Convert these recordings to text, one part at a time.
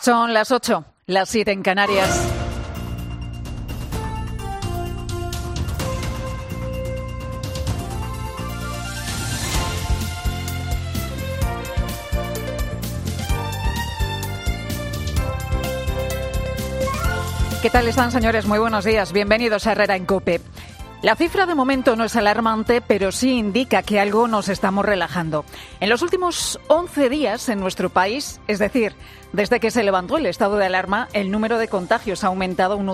Son las 8, las 7 en Canarias. ¿Qué tal están, señores? Muy buenos días. Bienvenidos a Herrera en COPE. La cifra de momento no es alarmante, pero sí indica que algo nos estamos relajando. En los últimos 11 días en nuestro país, es decir, desde que se levantó el estado de alarma, el número de contagios ha aumentado un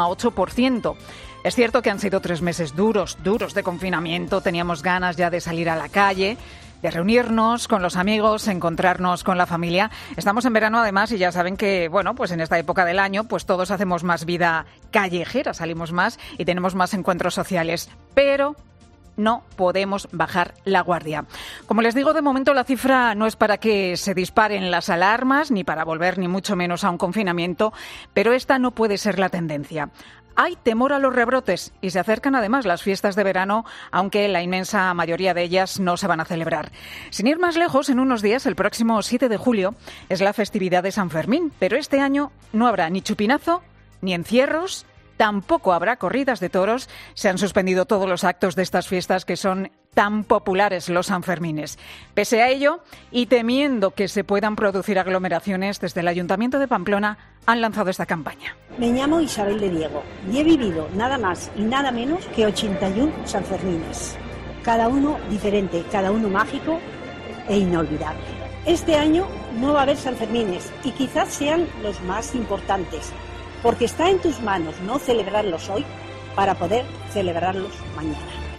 8,8%. Es cierto que han sido 3 meses duros de confinamiento. Teníamos ganas ya de salir a la calle, de reunirnos con los amigos, encontrarnos con la familia. Estamos en verano además y ya saben que, bueno, pues en esta época del año pues todos hacemos más vida callejera, salimos más y tenemos más encuentros sociales. Pero no podemos bajar la guardia. Como les digo, de momento la cifra no es para que se disparen las alarmas, ni para volver ni mucho menos a un confinamiento, pero esta no puede ser la tendencia. Hay temor a los rebrotes y se acercan además las fiestas de verano, aunque la inmensa mayoría de ellas no se van a celebrar. Sin ir más lejos, en unos días, el próximo 7 de julio, es la festividad de San Fermín, pero este año no habrá ni chupinazo, ni encierros, tampoco habrá corridas de toros. Se han suspendido todos los actos de estas fiestas que son tan populares, los Sanfermines. Pese a ello, y temiendo que se puedan producir aglomeraciones, desde el Ayuntamiento de Pamplona han lanzado esta campaña. Me llamo Isabel de Diego y he vivido nada más y nada menos que 81 Sanfermines. Cada uno diferente, cada uno mágico e inolvidable. Este año no va a haber Sanfermines y quizás sean los más importantes, porque está en tus manos no celebrarlos hoy para poder celebrarlos mañana.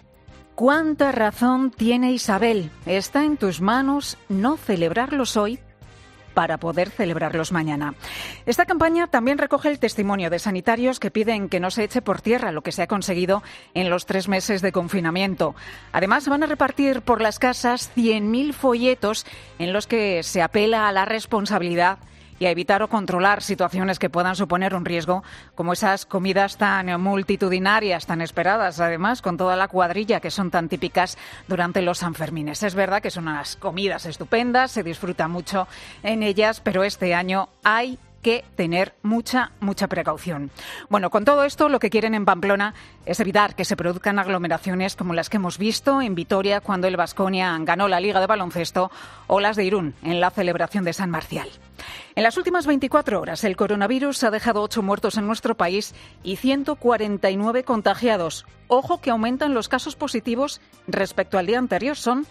¿Cuánta razón tiene Isabel? Está en tus manos no celebrarlos hoy para poder celebrarlos mañana. Esta campaña también recoge el testimonio de sanitarios que piden que no se eche por tierra lo que se ha conseguido en los 3 meses de confinamiento. Además, van a repartir por las casas 100.000 folletos en los que se apela a la responsabilidad y a evitar o controlar situaciones que puedan suponer un riesgo, como esas comidas tan multitudinarias, tan esperadas, además, con toda la cuadrilla que son tan típicas durante los Sanfermines. Es verdad que son unas comidas estupendas, se disfruta mucho en ellas, pero este año hay que tener mucha precaución. Bueno, con todo esto, lo que quieren en Pamplona es evitar que se produzcan aglomeraciones como las que hemos visto en Vitoria cuando el Baskonia ganó la Liga de Baloncesto, o las de Irún en la celebración de San Marcial. En las últimas 24 horas, el coronavirus ha dejado 8 muertos en nuestro país y 149 contagiados. Ojo que aumentan los casos positivos respecto al día anterior, son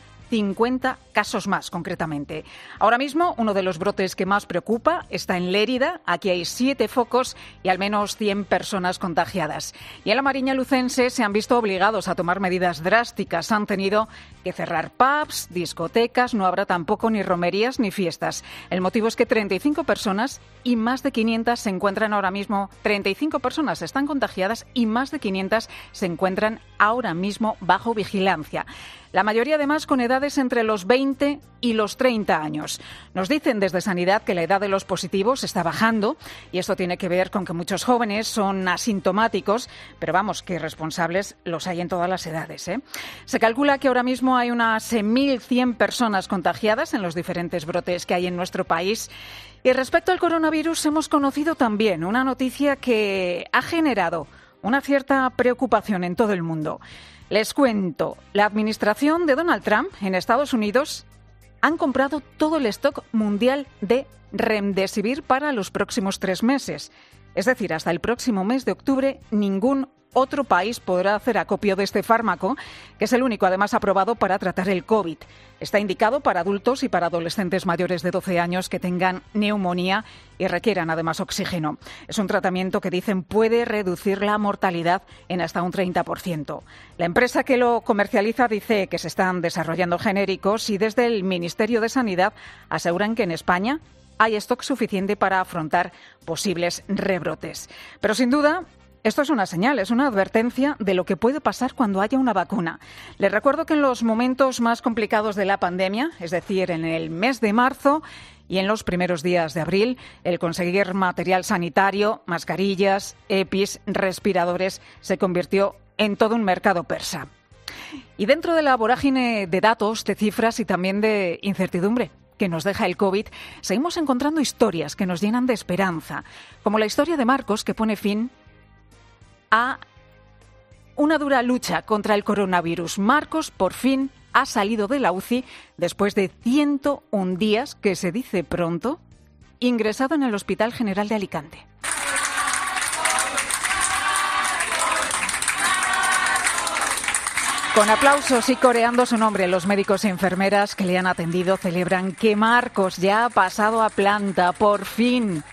50 casos más, concretamente. Ahora mismo, uno de los brotes que más preocupa está en Lérida. Aquí hay 7 focos y al menos 100 personas contagiadas. Y en la Mariña lucense se han visto obligados a tomar medidas drásticas. Han tenido que cerrar pubs, discotecas, no habrá tampoco ni romerías ni fiestas. El motivo es que 35 personas y más de 500 se encuentran ahora mismo. 35 personas están contagiadas y más de 500 se encuentran ahora mismo bajo vigilancia. La mayoría, además, con edades entre los 20 y los 30 años. Nos dicen desde Sanidad que la edad de los positivos está bajando y esto tiene que ver con que muchos jóvenes son asintomáticos, pero vamos, que responsables los hay en todas las edades, ¿eh? Se calcula que ahora mismo hay unas 1.100 personas contagiadas en los diferentes brotes que hay en nuestro país. Y respecto al coronavirus, hemos conocido también una noticia que ha generado una cierta preocupación en todo el mundo. Les cuento, la administración de Donald Trump en Estados Unidos han comprado todo el stock mundial de Remdesivir para los próximos 3 meses. Es decir, hasta el próximo mes de octubre, ningún otro país podrá hacer acopio de este fármaco, que es el único además aprobado para tratar el COVID. Está indicado para adultos y para adolescentes mayores de 12 años que tengan neumonía y requieran además oxígeno. Es un tratamiento que dicen puede reducir la mortalidad en hasta un 30%. La empresa que lo comercializa dice que se están desarrollando genéricos y desde el Ministerio de Sanidad aseguran que en España hay stock suficiente para afrontar posibles rebrotes. Pero sin duda, esto es una señal, es una advertencia de lo que puede pasar cuando haya una vacuna. Les recuerdo que en los momentos más complicados de la pandemia, es decir, en el mes de marzo y en los primeros días de abril, el conseguir material sanitario, mascarillas, EPIs, respiradores, se convirtió en todo un mercado persa. Y dentro de la vorágine de datos, de cifras y también de incertidumbre que nos deja el COVID, seguimos encontrando historias que nos llenan de esperanza, como la historia de Marcos, que pone fin a una dura lucha contra el coronavirus. Marcos, por fin, ha salido de la UCI después de 101 días, que se dice pronto, ingresado en el Hospital General de Alicante. Con aplausos y coreando su nombre, los médicos y enfermeras que le han atendido celebran que Marcos ya ha pasado a planta, por fin.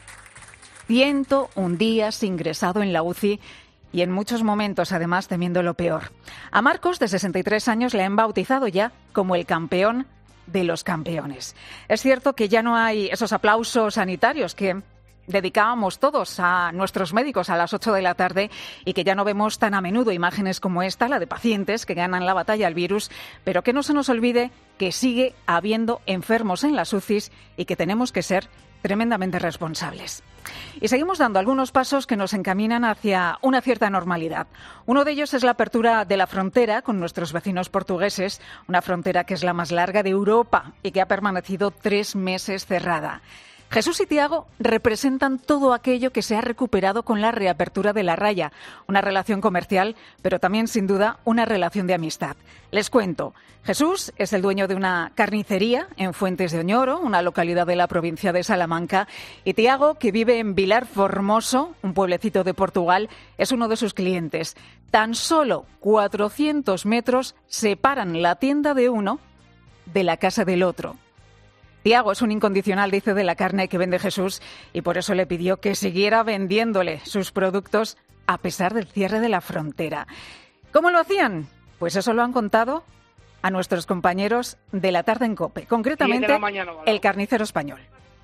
101 días ingresado en la UCI y en muchos momentos, además, temiendo lo peor. A Marcos, de 63 años, le han bautizado ya como el campeón de los campeones. Es cierto que ya no hay esos aplausos sanitarios que dedicábamos todos a nuestros médicos a las 8 de la tarde y que ya no vemos tan a menudo imágenes como esta, la de pacientes que ganan la batalla al virus, pero que no se nos olvide que sigue habiendo enfermos en las UCIs y que tenemos que ser tremendamente responsables. Y seguimos dando algunos pasos que nos encaminan hacia una cierta normalidad. Uno de ellos es la apertura de la frontera con nuestros vecinos portugueses, una frontera que es la más larga de Europa y que ha permanecido 3 meses cerrada. Jesús y Tiago representan todo aquello que se ha recuperado con la reapertura de la raya, una relación comercial, pero también, sin duda, una relación de amistad. Les cuento, Jesús es el dueño de una carnicería en Fuentes de Oñoro, una localidad de la provincia de Salamanca, y Tiago, que vive en Vilar Formoso, un pueblecito de Portugal, es uno de sus clientes. Tan solo 400 metros separan la tienda de uno de la casa del otro. Tiago es un incondicional, dice, de la carne que vende Jesús y por eso le pidió que siguiera vendiéndole sus productos a pesar del cierre de la frontera. ¿Cómo lo hacían? Pues eso lo han contado a nuestros compañeros de La Tarde en COPE, concretamente el carnicero español.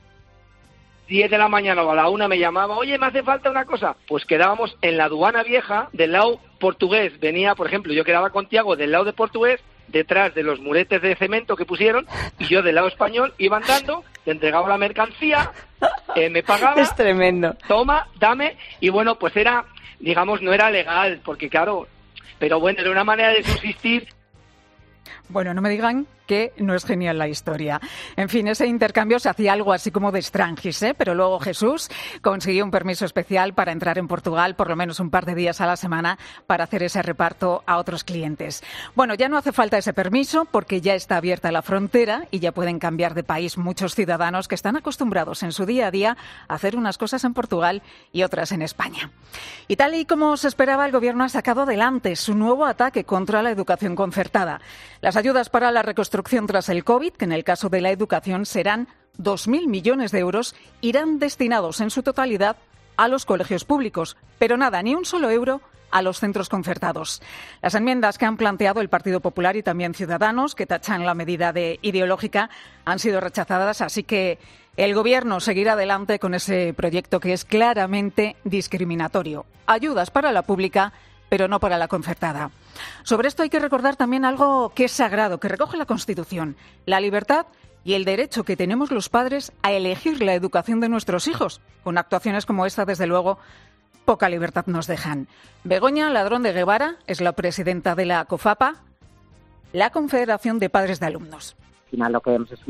10 de la mañana o a la 1 me llamaba, oye, me hace falta una cosa. Pues quedábamos en la aduana vieja del lado portugués. Venía, por ejemplo, yo quedaba con Tiago del lado de portugués, detrás de los muretes de cemento que pusieron, y yo del lado español iba andando, le entregaba la mercancía, me pagaba. Es tremendo. Toma, dame, y bueno, pues era, digamos, no era legal, porque claro, pero bueno, era una manera de subsistir. Bueno, no me digan que no es genial la historia. En fin, ese intercambio se hacía algo así como de extranjis, pero luego Jesús consiguió un permiso especial para entrar en Portugal por lo menos un par de días a la semana para hacer ese reparto a otros clientes. Bueno, ya no hace falta ese permiso porque ya está abierta la frontera y ya pueden cambiar de país muchos ciudadanos que están acostumbrados en su día a día a hacer unas cosas en Portugal y otras en España. Y tal y como se esperaba, el Gobierno ha sacado adelante su nuevo ataque contra la educación concertada. Las ayudas para la reconstrucción tras el COVID, que en el caso de la educación serán 2.000 millones de euros, irán destinados en su totalidad a los colegios públicos, pero nada, ni un solo euro a los centros concertados. Las enmiendas que han planteado el Partido Popular y también Ciudadanos, que tachan la medida de ideológica, han sido rechazadas, así que el Gobierno seguirá adelante con ese proyecto que es claramente discriminatorio. Ayudas para la pública, pero no para la concertada. Sobre esto hay que recordar también algo que es sagrado, que recoge la Constitución: la libertad y el derecho que tenemos los padres a elegir la educación de nuestros hijos. Con actuaciones como esta, desde luego, poca libertad nos dejan. Begoña Ladrón de Guevara es la presidenta de la COFAPA, la Confederación de Padres de Alumnos. Al final lo que vemos es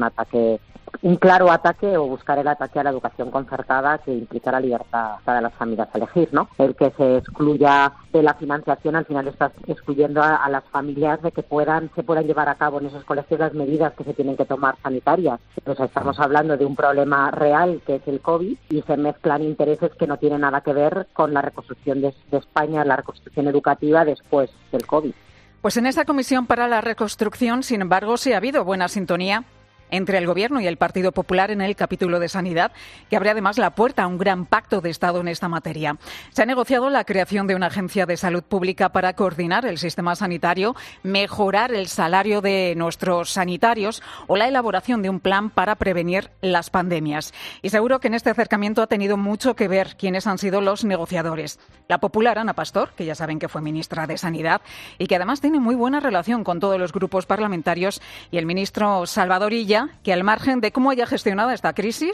un claro ataque, o buscar el ataque a la educación concertada, que implica la libertad de las familias a elegir, ¿no? El que se excluya de la financiación, al final estás excluyendo a las familias de que se puedan llevar a cabo en esos colegios las medidas que se tienen que tomar sanitarias. Entonces estamos hablando de un problema real, que es el COVID, y se mezclan intereses que no tienen nada que ver con la reconstrucción de España, la reconstrucción educativa después del COVID. Pues en esa Comisión para la Reconstrucción, sin embargo, sí ha habido buena sintonía entre el Gobierno y el Partido Popular en el capítulo de Sanidad, que abre además la puerta a un gran pacto de Estado en esta materia. Se ha negociado la creación de una agencia de salud pública para coordinar el sistema sanitario, mejorar el salario de nuestros sanitarios o la elaboración de un plan para prevenir las pandemias. Y seguro que en este acercamiento ha tenido mucho que ver quiénes han sido los negociadores. La popular Ana Pastor, que ya saben que fue ministra de Sanidad y que además tiene muy buena relación con todos los grupos parlamentarios, y el ministro Salvador Illa, que al margen de cómo haya gestionado esta crisis,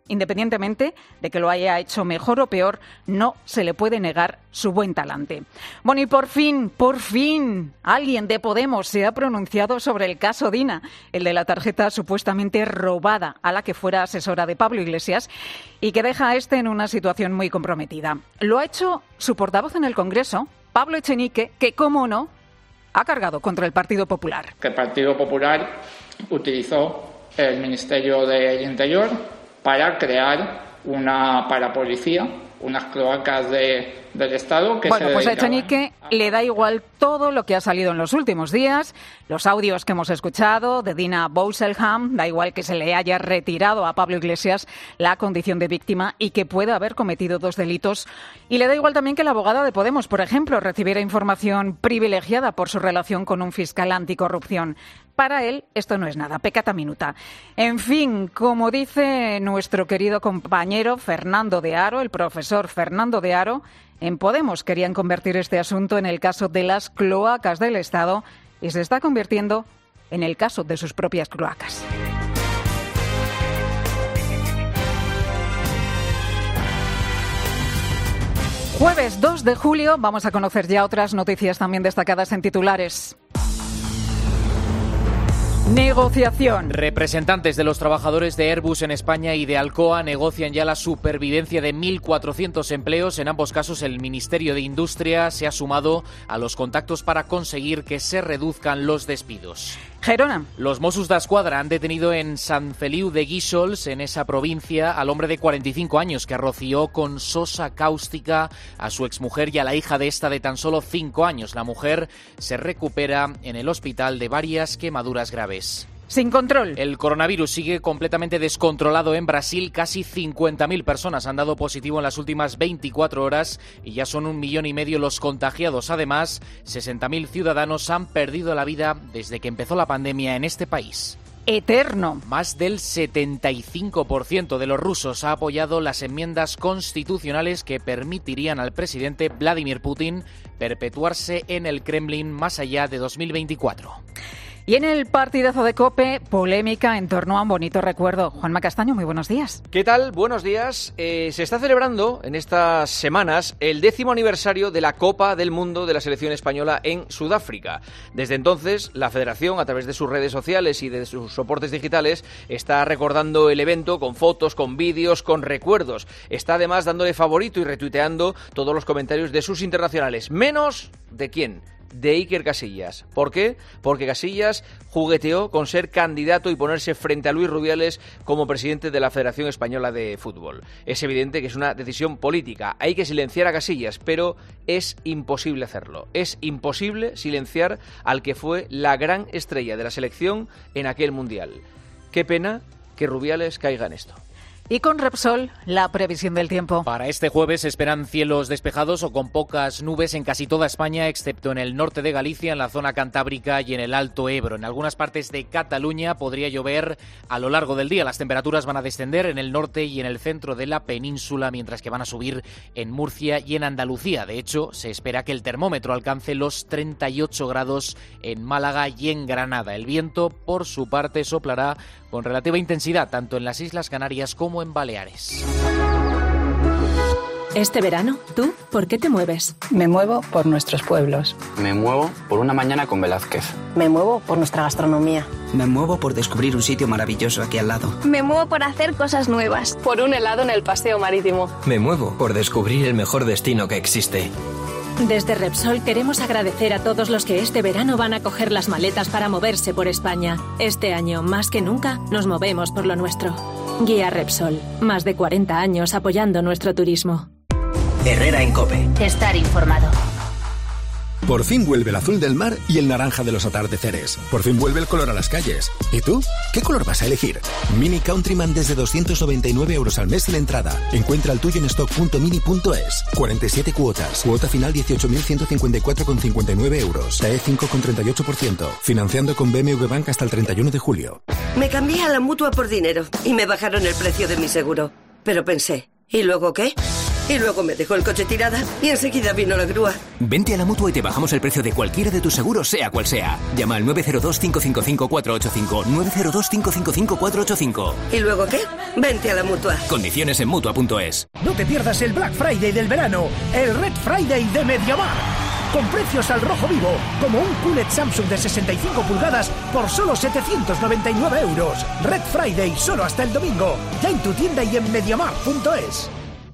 independientemente de que lo haya hecho mejor o peor, no se le puede negar su buen talante. Bueno, y por fin, alguien de Podemos se ha pronunciado sobre el caso Dina, el de la tarjeta supuestamente robada a la que fuera asesora de Pablo Iglesias y que deja a este en una situación muy comprometida. Lo ha hecho su portavoz en el Congreso, Pablo Echenique, que, cómo no, ha cargado contra el Partido Popular. Que el Partido Popular utilizó el Ministerio del Interior para crear una parapolicía, unas cloacas del Estado que bueno, pues a Echenique le da igual todo lo que ha salido en los últimos días, los audios que hemos escuchado de Dina Bousselham, da igual que se le haya retirado a Pablo Iglesias la condición de víctima y que pueda haber cometido 2 delitos. Y le da igual también que la abogada de Podemos, por ejemplo, recibiera información privilegiada por su relación con un fiscal anticorrupción. Para él esto no es nada, peccata minuta. En fin, como dice nuestro querido compañero Fernando de Haro, el profesor Fernando de Haro, en Podemos querían convertir este asunto en el caso de las cloacas del Estado y se está convirtiendo en el caso de sus propias cloacas. Jueves 2 de julio, vamos a conocer ya otras noticias también destacadas en titulares. Negociación. Representantes de los trabajadores de Airbus en España y de Alcoa negocian ya la supervivencia de 1.400 empleos. En ambos casos, el Ministerio de Industria se ha sumado a los contactos para conseguir que se reduzcan los despidos. Gerona. Los Mossos d'Esquadra han detenido en Sant Feliu de Guíxols, en esa provincia, al hombre de 45 años que roció con sosa cáustica a su exmujer y a la hija de esta de tan solo 5 años. La mujer se recupera en el hospital de varias quemaduras graves. Sin control. El coronavirus sigue completamente descontrolado en Brasil. Casi 50.000 personas han dado positivo en las últimas 24 horas y ya son 1,5 millones los contagiados. Además, 60.000 ciudadanos han perdido la vida desde que empezó la pandemia en este país. Eterno. Más del 75% de los rusos ha apoyado las enmiendas constitucionales que permitirían al presidente Vladimir Putin perpetuarse en el Kremlin más allá de 2024. Y en el partidazo de COPE, polémica en torno a un bonito recuerdo. Juanma Castaño, muy buenos días. ¿Qué tal? Buenos días. Se está celebrando en estas semanas el 10º aniversario de la Copa del Mundo de la selección española en Sudáfrica. Desde entonces, la Federación, a través de sus redes sociales y de sus soportes digitales, está recordando el evento con fotos, con vídeos, con recuerdos. Está además dándole favorito y retuiteando todos los comentarios de sus internacionales. Menos ¿de quién? De Iker Casillas. ¿Por qué? Porque Casillas jugueteó con ser candidato y ponerse frente a Luis Rubiales como presidente de la Federación Española de Fútbol. Es evidente que es una decisión política. Hay que silenciar a Casillas, pero es imposible hacerlo. Es imposible silenciar al que fue la gran estrella de la selección en aquel Mundial. Qué pena que Rubiales caiga en esto. Y con Repsol, la previsión del tiempo. Para este jueves se esperan cielos despejados o con pocas nubes en casi toda España, excepto en el norte de Galicia, en la zona cantábrica y en el Alto Ebro. En algunas partes de Cataluña podría llover a lo largo del día. Las temperaturas van a descender en el norte y en el centro de la península, mientras que van a subir en Murcia y en Andalucía. De hecho, se espera que el termómetro alcance los 38 grados en Málaga y en Granada. El viento, por su parte, soplará con relativa intensidad, tanto en las Islas Canarias como en Baleares. Este verano, ¿tú por qué te mueves? Me muevo por nuestros pueblos. Me muevo por una mañana con Velázquez. Me muevo por nuestra gastronomía. Me muevo por descubrir un sitio maravilloso aquí al lado. Me muevo por hacer cosas nuevas. Por un helado en el paseo marítimo. Me muevo por descubrir el mejor destino que existe. Desde Repsol queremos agradecer a todos los que este verano van a coger las maletas para moverse por España. Este año, más que nunca, nos movemos por lo nuestro. Guía Repsol. Más de 40 años apoyando nuestro turismo. Herrera en COPE. Estar informado. Por fin vuelve el azul del mar y el naranja de los atardeceres. Por fin vuelve el color a las calles. ¿Y tú? ¿Qué color vas a elegir? Mini Countryman desde 299 € al mes sin entrada. Encuentra el tuyo en stock.mini.es. 47 cuotas. Cuota final 18.154,59 €. TAE 5,38%. Financiando con BMW Bank hasta el 31 de julio. Me cambié a la Mutua por dinero y me bajaron el precio de mi seguro. Pero pensé, ¿y luego qué? Y luego me dejó el coche tirada y enseguida vino la grúa. Vente a la Mutua y te bajamos el precio de cualquiera de tus seguros, sea cual sea. Llama al 902-555-485. 902-555-485. ¿Y luego qué? Vente a la Mutua. Condiciones en Mutua.es. No te pierdas el Black Friday del verano, el Red Friday de MediaMarkt. Con precios al rojo vivo, como un QLED Samsung de 65 pulgadas por solo 799 euros. Red Friday solo hasta el domingo. Ya en tu tienda y en MediaMarkt.es.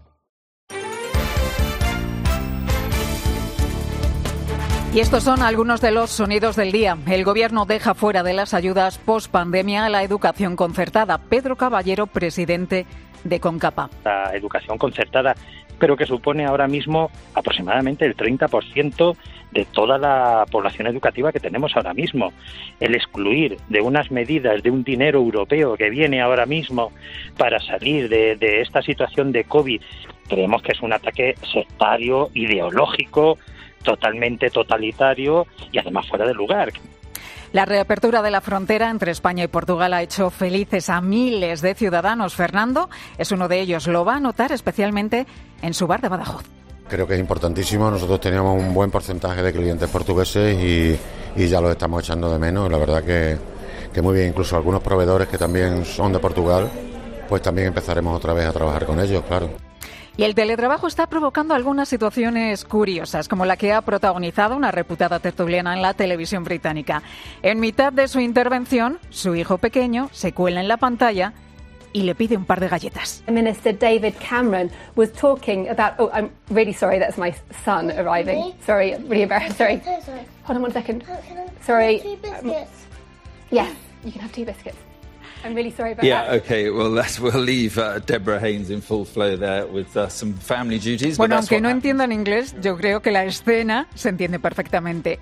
Y estos son algunos de los sonidos del día. El Gobierno deja fuera de las ayudas post-pandemia a la educación concertada. Pedro Caballero, presidente de CONCAPA. La educación concertada, pero que supone ahora mismo aproximadamente el 30% de toda la población educativa que tenemos ahora mismo. El excluir de unas medidas, de un dinero europeo que viene ahora mismo para salir de esta situación de COVID, creemos que es un ataque sectario, ideológico, totalmente totalitario y además fuera de lugar. La reapertura de la frontera entre España y Portugal ha hecho felices a miles de ciudadanos. Fernando es uno de ellos. Lo va a notar especialmente en su bar de Badajoz. Creo que es importantísimo. Nosotros teníamos un buen porcentaje de clientes portugueses y ya los estamos echando de menos. La verdad que muy bien. Incluso algunos proveedores que también son de Portugal, pues también empezaremos otra vez a trabajar con ellos, claro. Y el teletrabajo está provocando algunas situaciones curiosas, como la que ha protagonizado una reputada tertuliana en la televisión británica. En mitad de su intervención, su hijo pequeño se cuela en la pantalla y le pide un par de galletas. Minister David Cameron was talking about... Oh, I'm really sorry, that's my son arriving. Really? Sorry, really embarrassed. Sorry. So sorry. Hold on one second. Can I Sorry. have 2 biscuits? Yes, you can have 2 biscuits. I'm really sorry about that. Yeah, okay, well, we'll leave Deborah Haynes in full flow there with some family duties. Bueno, aunque no entiendan inglés, yo creo que la escena se entiende perfectamente.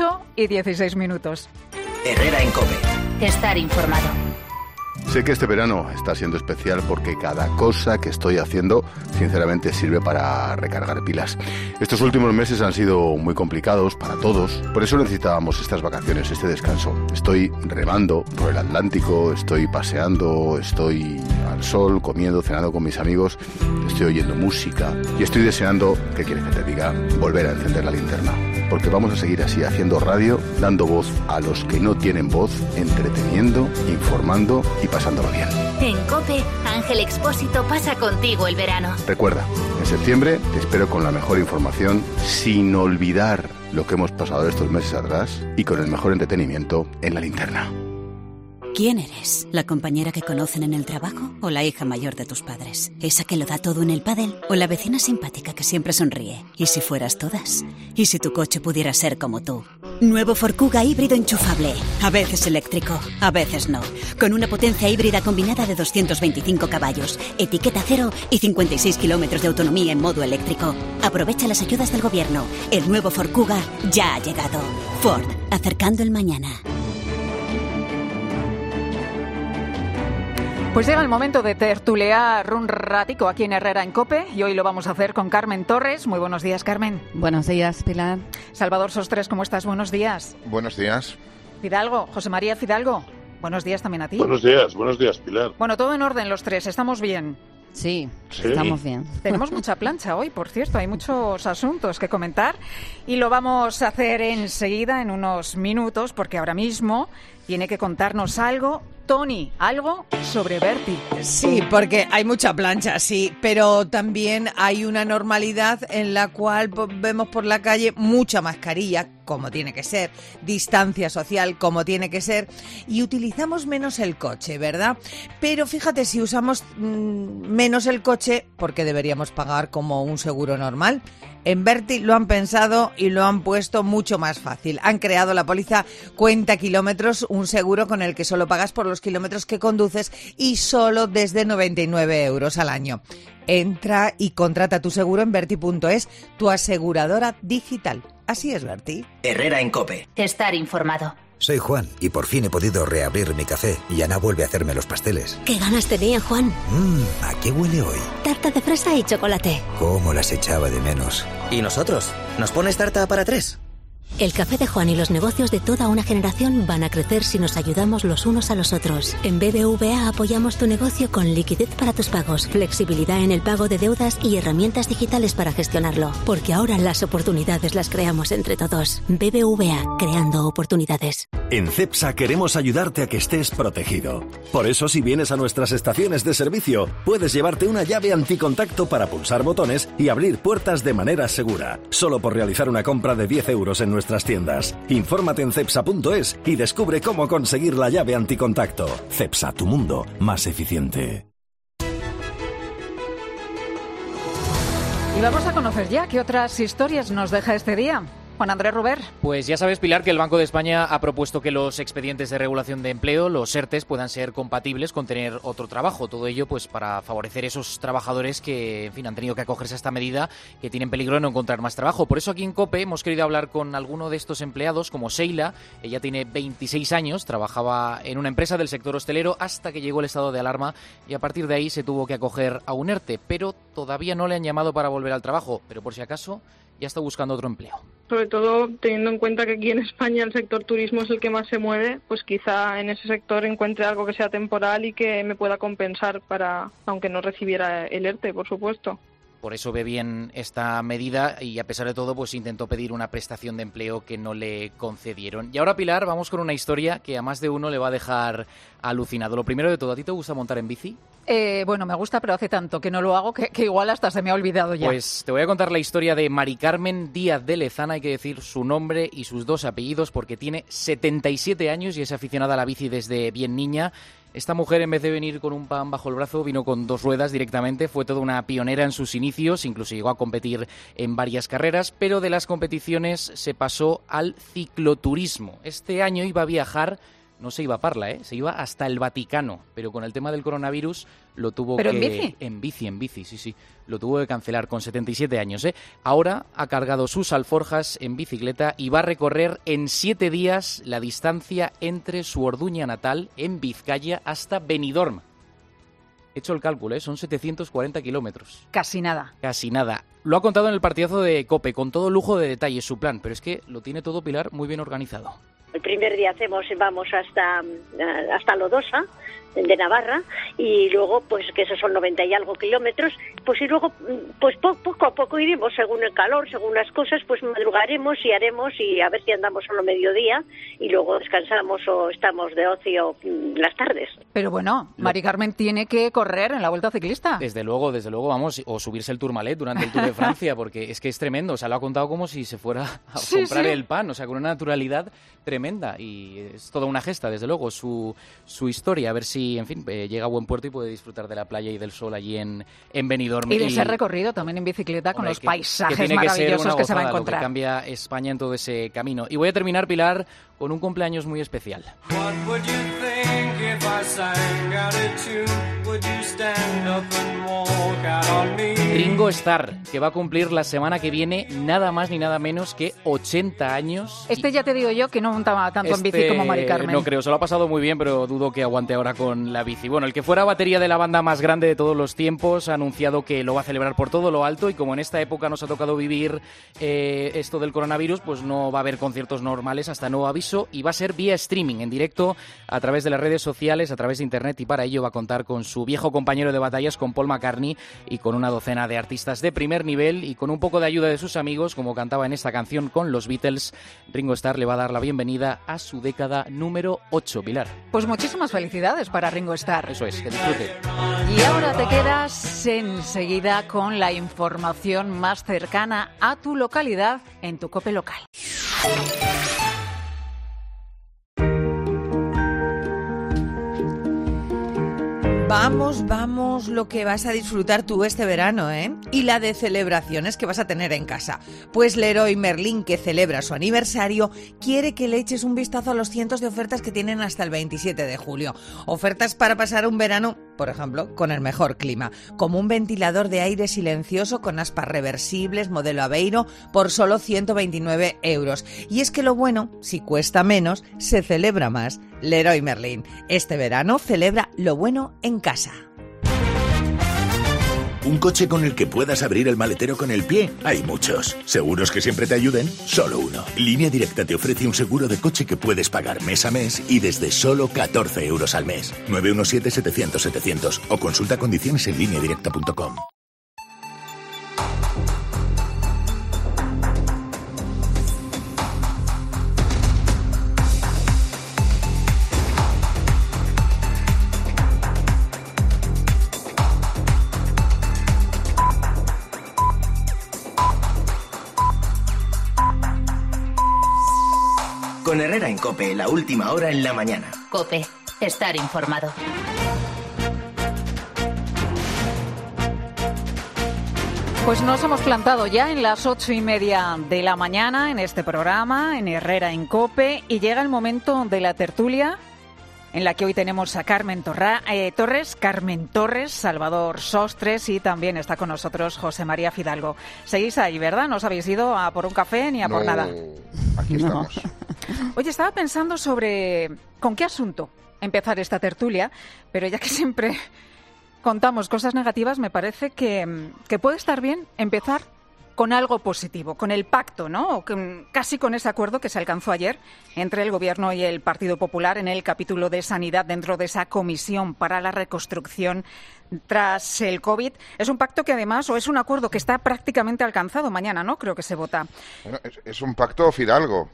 8:16 minutos. Herrera en COPE. Estar informado. Sé que este verano está siendo especial porque cada cosa que estoy haciendo, sinceramente, sirve para recargar pilas. Estos últimos meses han sido muy complicados para todos, por eso necesitábamos estas vacaciones, este descanso. Estoy remando por el Atlántico, estoy paseando, estoy al sol, comiendo, cenando con mis amigos, estoy oyendo música y estoy deseando, ¿qué quieres que te diga?, volver a encender la linterna. Porque vamos a seguir así, haciendo radio, dando voz a los que no tienen voz, entreteniendo, informando y pasándolo bien. En COPE, Ángel Expósito pasa contigo el verano. Recuerda, en septiembre te espero con la mejor información, sin olvidar lo que hemos pasado estos meses atrás y con el mejor entretenimiento en la linterna. ¿Quién eres? ¿La compañera que conocen en el trabajo o la hija mayor de tus padres? ¿Esa que lo da todo en el pádel o la vecina simpática que siempre sonríe? ¿Y si fueras todas? ¿Y si tu coche pudiera ser como tú? Nuevo Ford Kuga híbrido enchufable. A veces eléctrico, a veces no. Con una potencia híbrida combinada de 225 caballos, etiqueta cero y 56 kilómetros de autonomía en modo eléctrico. Aprovecha las ayudas del gobierno. El nuevo Ford Kuga ya ha llegado. Ford, acercando el mañana. Pues llega el momento de tertulear un ratico aquí en Herrera en COPE y hoy lo vamos a hacer con Carmen Torres. Muy buenos días, Carmen. Buenos días, Pilar. Salvador Sostres, ¿cómo estás? Buenos días. Buenos días. Fidalgo, José María Fidalgo. Buenos días también a ti. Buenos días, Pilar. Bueno, todo en orden los tres, ¿estamos bien? Sí, estamos bien. Tenemos mucha plancha hoy, por cierto, hay muchos asuntos que comentar y lo vamos a hacer enseguida, en unos minutos, porque ahora mismo tiene que contarnos algo, Tony, algo sobre Berti. Sí, porque hay mucha plancha, sí, pero también hay una normalidad en la cual vemos por la calle mucha mascarilla, como tiene que ser, distancia social, como tiene que ser, y utilizamos menos el coche, ¿verdad? Pero fíjate, si usamos menos el coche, porque deberíamos pagar como un seguro normal. En Berti lo han pensado y lo han puesto mucho más fácil. Han creado la póliza Cuenta Kilómetros, un seguro con el que solo pagas por los kilómetros que conduces y solo desde 99 euros al año. Entra y contrata tu seguro en Berti.es, tu aseguradora digital. Así es, Berti. Herrera en COPE. Estar informado. Soy Juan y por fin he podido reabrir mi café y Ana vuelve a hacerme los pasteles. ¿Qué ganas tenía, Juan? ¿A qué huele hoy? Tarta de fresa y chocolate. ¿Cómo las echaba de menos? ¿Y nosotros? ¿Nos pones tarta para 3? El café de Juan y los negocios de toda una generación van a crecer si nos ayudamos los unos a los otros. En BBVA apoyamos tu negocio con liquidez para tus pagos, flexibilidad en el pago de deudas y herramientas digitales para gestionarlo. Porque ahora las oportunidades las creamos entre todos. BBVA, creando oportunidades. En Cepsa queremos ayudarte a que estés protegido. Por eso, si vienes a nuestras estaciones de servicio, puedes llevarte una llave anticontacto para pulsar botones y abrir puertas de manera segura. Solo por realizar una compra de 10 euros en nuestras tiendas. Infórmate en cepsa.es y descubre cómo conseguir la llave anticontacto. Cepsa, tu mundo más eficiente. Y vamos a conocer ya qué otras historias nos deja este día. Juan Andrés Ruber. Pues ya sabes, Pilar, que el Banco de España ha propuesto que los expedientes de regulación de empleo, los ERTEs, puedan ser compatibles con tener otro trabajo. Todo ello pues para favorecer a esos trabajadores que, en fin, han tenido que acogerse a esta medida, que tienen peligro de no encontrar más trabajo. Por eso aquí en COPE hemos querido hablar con alguno de estos empleados, como Sheila. Ella tiene 26 años, trabajaba en una empresa del sector hostelero hasta que llegó el estado de alarma y a partir de ahí se tuvo que acoger a un ERTE, pero todavía no le han llamado para volver al trabajo, pero por si acaso ya está buscando otro empleo. Sobre todo teniendo en cuenta que aquí en España el sector turismo es el que más se mueve, pues quizá en ese sector encuentre algo que sea temporal y que me pueda compensar para, aunque no recibiera el ERTE, por supuesto. Por eso ve bien esta medida y a pesar de todo pues intentó pedir una prestación de empleo que no le concedieron. Y ahora, Pilar, vamos con una historia que a más de uno le va a dejar alucinado. Lo primero de todo, ¿a ti te gusta montar en bici? Bueno, me gusta, pero hace tanto que no lo hago que igual hasta se me ha olvidado ya. Pues te voy a contar la historia de Mari Carmen Díaz de Lezana, hay que decir su nombre y sus dos apellidos porque tiene 77 años y es aficionada a la bici desde bien niña. Esta mujer, en vez de venir con un pan bajo el brazo, vino con 2 ruedas directamente. Fue toda una pionera en sus inicios, incluso llegó a competir en varias carreras, pero de las competiciones se pasó al cicloturismo. Este año iba a viajar, no se iba a Parla, se iba hasta el Vaticano, pero con el tema del coronavirus lo tuvo ¿Pero que... en bici? En bici, sí. Lo tuvo que cancelar con 77 años, Ahora ha cargado sus alforjas en bicicleta y va a recorrer en 7 días la distancia entre su Orduña natal, en Vizcaya, hasta Benidorm. He hecho el cálculo, son 740 kilómetros. Casi nada. Casi nada. Lo ha contado en el partidazo de COPE, con todo lujo de detalles su plan, pero es que lo tiene todo, Pilar, muy bien organizado. El primer día vamos hasta Lodosa, de Navarra, y luego, pues que esos son 90 y algo kilómetros, pues y luego, pues poco a poco iremos, según el calor, según las cosas, pues madrugaremos y haremos, y a ver si andamos solo mediodía, y luego descansamos o estamos de ocio las tardes. Pero bueno, Mari Carmen tiene que correr en la Vuelta Ciclista. Desde luego, vamos, o subirse el Tourmalet durante el Tour de Francia, porque es que es tremendo, o sea, lo ha contado como si se fuera a comprar el pan, o sea, con una naturalidad tremenda, y es toda una gesta, desde luego, su historia, a ver si, en fin, llega a buen puerto y puede disfrutar de la playa y del sol allí en Benidorm. Y de ese recorrido también en bicicleta con los paisajes maravillosos que se va a encontrar. Lo que cambia España en todo ese camino. Y voy a terminar, Pilar, con un cumpleaños muy especial. Ringo Starr, que va a cumplir la semana que viene nada más ni nada menos que 80 años. Ya te digo yo que no montaba tanto en bici como Mari Carmen. No creo, se lo ha pasado muy bien, pero dudo que aguante ahora con la bici. Bueno, el que fuera batería de la banda más grande de todos los tiempos ha anunciado que lo va a celebrar por todo lo alto, y como en esta época nos ha tocado vivir esto del coronavirus, pues no va a haber conciertos normales hasta nuevo aviso, y va a ser vía streaming, en directo, a través de las redes sociales, a través de internet, y para ello va a contar con su viejo compañero de batallas, con Paul McCartney, y con una docena de artistas de primer nivel, y con un poco de ayuda de sus amigos, como cantaba en esta canción con los Beatles. Ringo Starr le va a dar la bienvenida a su década número 8, Pilar. Pues muchísimas felicidades para Ringo Starr. Eso es, que disfrute. Y ahora te quedas enseguida con la información más cercana a tu localidad en tu COPE local. Vamos, lo que vas a disfrutar tú este verano, y la de celebraciones que vas a tener en casa. Pues Leroy Merlin, que celebra su aniversario, quiere que le eches un vistazo a los cientos de ofertas que tienen hasta el 27 de julio. Ofertas para pasar un verano, por ejemplo, con el mejor clima, como un ventilador de aire silencioso con aspas reversibles modelo Aveiro por solo 129 euros. Y es que lo bueno, si cuesta menos, se celebra más. Leroy Merlin, este verano celebra lo bueno en casa. ¿Un coche con el que puedas abrir el maletero con el pie? Hay muchos. ¿Seguros que siempre te ayuden? Solo uno. Línea Directa te ofrece un seguro de coche que puedes pagar mes a mes y desde solo 14 euros al mes. 917-700-700 o consulta condiciones en lineadirecta.com. Con Herrera en COPE, la última hora en la mañana. COPE, estar informado. Pues nos hemos plantado ya en las 8:30 de la mañana en este programa, en Herrera en COPE, y llega el momento de la tertulia en la que hoy tenemos a Carmen Torres, Salvador Sostres y también está con nosotros José María Fidalgo. Seguís ahí, ¿verdad? No os habéis ido a por un café ni a por nada. Aquí estamos. Oye, estaba pensando sobre con qué asunto empezar esta tertulia, pero ya que siempre contamos cosas negativas, me parece que puede estar bien empezar con algo positivo, con el pacto, ¿no? Casi con ese acuerdo que se alcanzó ayer entre el Gobierno y el Partido Popular en el capítulo de Sanidad dentro de esa comisión para la reconstrucción tras el COVID. Es un pacto que además, o es un acuerdo que está prácticamente alcanzado mañana, ¿no? Creo que se vota. Bueno, es un pacto Fidalgo.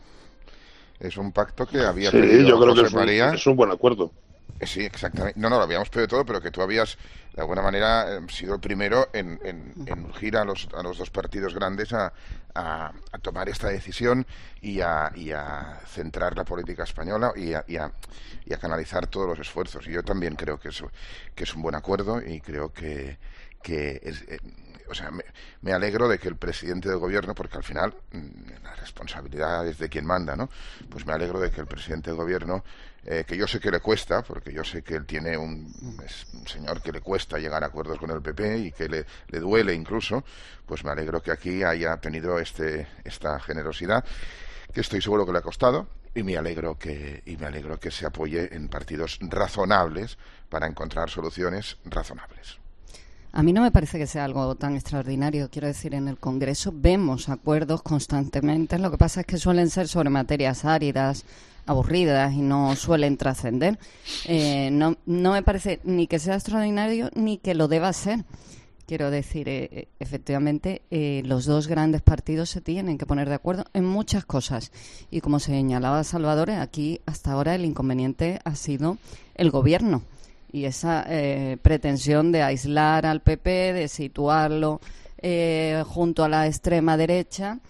Es un pacto que había pedido yo creo José que María. Es un buen acuerdo. Sí, exactamente. No, lo habíamos pedido todo, pero que tú habías, de alguna manera, sido el primero en urgir a los dos partidos grandes a tomar esta decisión y a centrar la política española y a canalizar todos los esfuerzos. Y yo también creo que es un buen acuerdo y creo que es... O sea, me alegro de que el presidente del gobierno, porque al final la responsabilidad es de quien manda, ¿no? Pues me alegro de que el presidente del gobierno, que yo sé que le cuesta, porque yo sé que él tiene es un señor que le cuesta llegar a acuerdos con el PP y que le duele incluso, pues me alegro que aquí haya tenido esta generosidad, que estoy seguro que le ha costado. Y me alegro que se apoye en partidos razonables para encontrar soluciones razonables. A mí no me parece que sea algo tan extraordinario. Quiero decir, en el Congreso vemos acuerdos constantemente. Lo que pasa es que suelen ser sobre materias áridas, aburridas y no suelen trascender. No me parece ni que sea extraordinario ni que lo deba ser. Quiero decir, efectivamente, los dos grandes partidos se tienen que poner de acuerdo en muchas cosas. Y como señalaba Salvador, aquí hasta ahora el inconveniente ha sido el Gobierno. Y esa pretensión de aislar al PP, de situarlo junto a la extrema derecha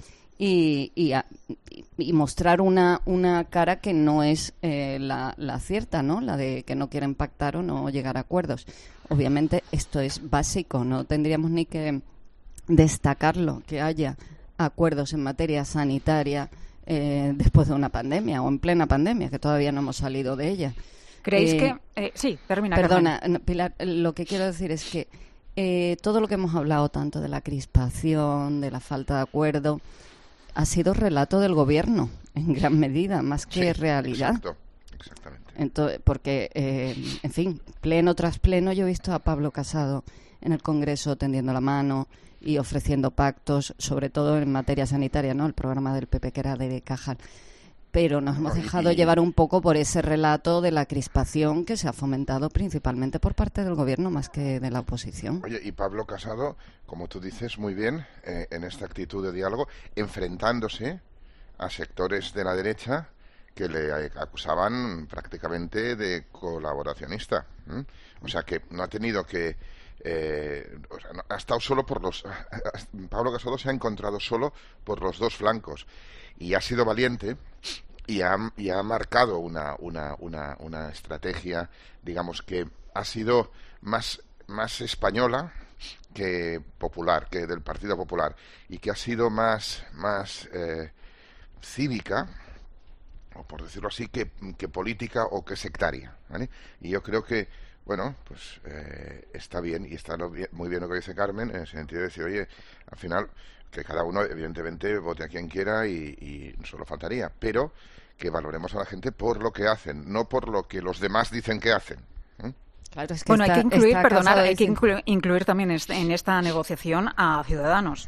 y mostrar una cara que no es la cierta, ¿no? La de que no quieren pactar o no llegar a acuerdos. Obviamente esto es básico, no tendríamos ni que destacarlo, que haya acuerdos en materia sanitaria después de una pandemia o en plena pandemia, que todavía no hemos salido de ella. ¿Creéis que...? Sí, termina. Perdona, Carmen. Pilar, lo que quiero decir es que todo lo que hemos hablado tanto de la crispación, de la falta de acuerdo, ha sido relato del Gobierno, en gran medida, más que realidad. Exacto, exactamente. Entonces, porque, en fin, pleno tras pleno yo he visto a Pablo Casado en el Congreso tendiendo la mano y ofreciendo pactos, sobre todo en materia sanitaria, ¿no? El programa del PP que era de Cajal. Pero nos hemos dejado llevar un poco por ese relato de la crispación que se ha fomentado principalmente por parte del Gobierno más que de la oposición. Oye, y Pablo Casado, como tú dices muy bien, en esta actitud de diálogo, enfrentándose a sectores de la derecha que le acusaban prácticamente de colaboracionista. O sea, que no ha tenido que... ha estado solo por los... Pablo Casado se ha encontrado solo por los dos flancos. Y ha sido valiente y ha marcado una estrategia, digamos, que ha sido más española que popular, que del Partido Popular, y que ha sido más cívica, o por decirlo así, que política o que sectaria, ¿vale? Y yo creo que, bueno, pues está bien, y está muy bien lo que dice Carmen, en el sentido de decir, oye, al final... que cada uno, evidentemente, vote a quien quiera y solo faltaría, pero que valoremos a la gente por lo que hacen, no por lo que los demás dicen que hacen. Claro, es que bueno, hay que incluir también en esta negociación a Ciudadanos.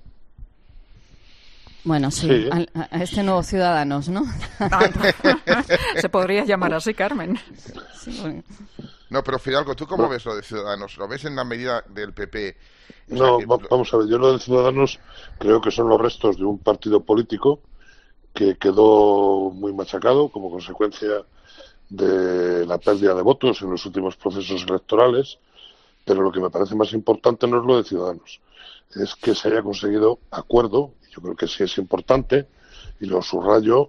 Bueno, sí. A este nuevo Ciudadanos, ¿no? Se podría llamar así, Carmen. Sí, bueno. No, pero Fidalgo, ¿tú cómo ves lo de Ciudadanos? ¿Lo ves en la medida del PP? Vamos a ver, yo lo de Ciudadanos creo que son los restos de un partido político que quedó muy machacado como consecuencia de la pérdida de votos en los últimos procesos electorales, pero lo que me parece más importante no es lo de Ciudadanos, es que se haya conseguido acuerdo, yo creo que sí es importante, y lo subrayo,